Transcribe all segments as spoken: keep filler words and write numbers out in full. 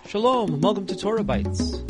Shalom, and welcome to Torah Bites.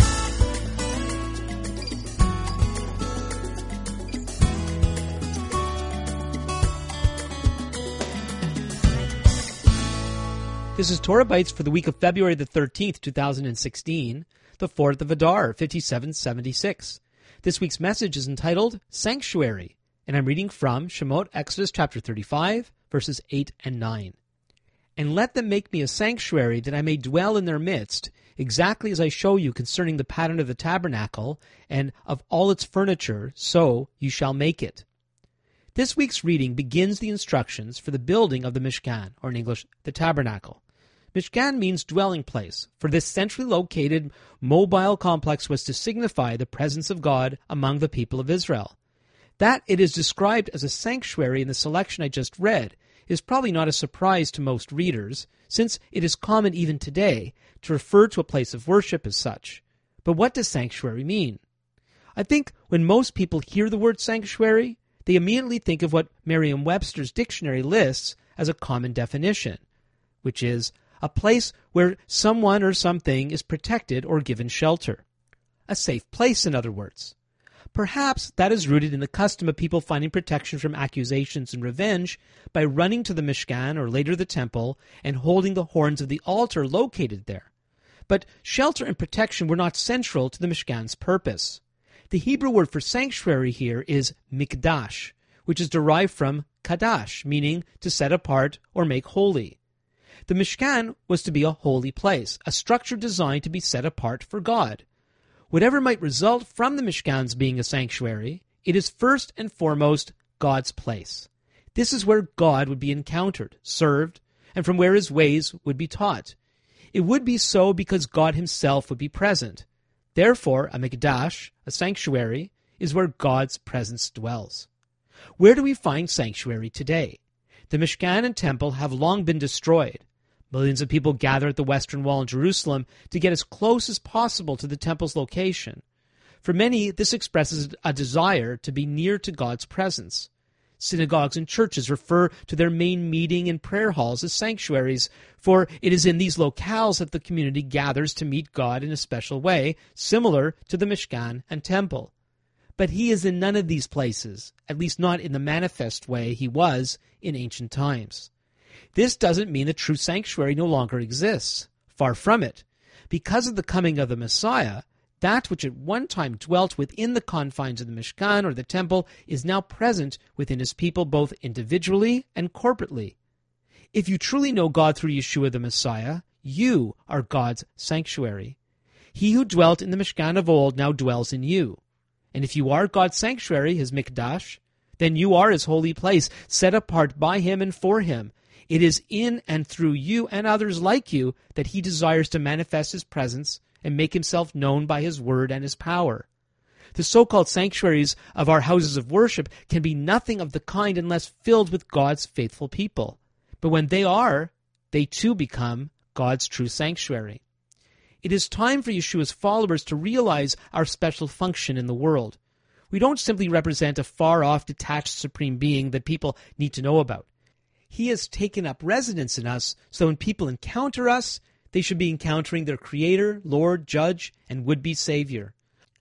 This is Torah Bites for the week of February the thirteenth, two thousand sixteen, the fourth of Adar, fifty-seven seventy-six. This week's message is entitled Sanctuary, and I'm reading from Shemot, Exodus chapter thirty-five, verses eight and nine. And let them make me a sanctuary, that I may dwell in their midst, exactly as I show you concerning the pattern of the tabernacle, and of all its furniture, so you shall make it. This week's reading begins the instructions for the building of the Mishkan, or in English, the tabernacle. Mishkan means dwelling place, for this centrally located mobile complex was to signify the presence of God among the people of Israel. That it is described as a sanctuary in the selection I just read is probably not a surprise to most readers, since it is common even today to refer to a place of worship as such. But what does sanctuary mean? I think when most people hear the word sanctuary, they immediately think of what Merriam-Webster's dictionary lists as a common definition, which is a place where someone or something is protected or given shelter. A safe place, in other words. Perhaps that is rooted in the custom of people finding protection from accusations and revenge by running to the Mishkan, or later the temple, and holding the horns of the altar located there. But shelter and protection were not central to the Mishkan's purpose. The Hebrew word for sanctuary here is mikdash, which is derived from kadash, meaning to set apart or make holy. The Mishkan was to be a holy place, a structure designed to be set apart for God. Whatever might result from the Mishkan's being a sanctuary, it is first and foremost God's place. This is where God would be encountered, served, and from where his ways would be taught. It would be so because God himself would be present. Therefore, a mikdash, a sanctuary, is where God's presence dwells. Where do we find sanctuary today? The Mishkan and temple have long been destroyed. Millions of people gather at the Western Wall in Jerusalem to get as close as possible to the temple's location. For many, this expresses a desire to be near to God's presence. Synagogues and churches refer to their main meeting and prayer halls as sanctuaries, for it is in these locales that the community gathers to meet God in a special way, similar to the Mishkan and temple. But he is in none of these places, at least not in the manifest way he was in ancient times. This doesn't mean the true sanctuary no longer exists. Far from it. Because of the coming of the Messiah, that which at one time dwelt within the confines of the Mishkan or the temple is now present within his people both individually and corporately. If you truly know God through Yeshua the Messiah, you are God's sanctuary. He who dwelt in the Mishkan of old now dwells in you. And if you are God's sanctuary, his mikdash, then you are his holy place, set apart by him and for him. It is in and through you and others like you that he desires to manifest his presence and make himself known by his word and his power. The so-called sanctuaries of our houses of worship can be nothing of the kind unless filled with God's faithful people. But when they are, they too become God's true sanctuary. It is time for Yeshua's followers to realize our special function in the world. We don't simply represent a far-off, detached supreme being that people need to know about. He has taken up residence in us, so when people encounter us, they should be encountering their Creator, Lord, Judge, and would-be Savior.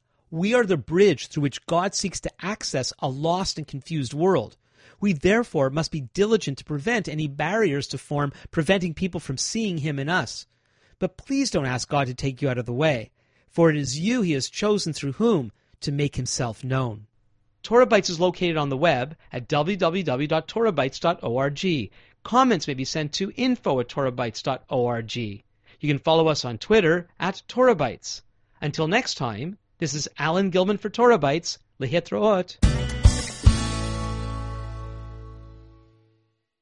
We are the bridge through which God seeks to access a lost and confused world. We therefore must be diligent to prevent any barriers to form, preventing people from seeing him in us. But please don't ask God to take you out of the way, for it is you he has chosen through whom to make himself known. Torah Bites is located on the web at w w w dot torah bites dot org. Comments may be sent to info at torah bites dot org. You can follow us on Twitter at Torah Bites. Until next time, this is Alan Gilman for Torah Bites. Lehitraot.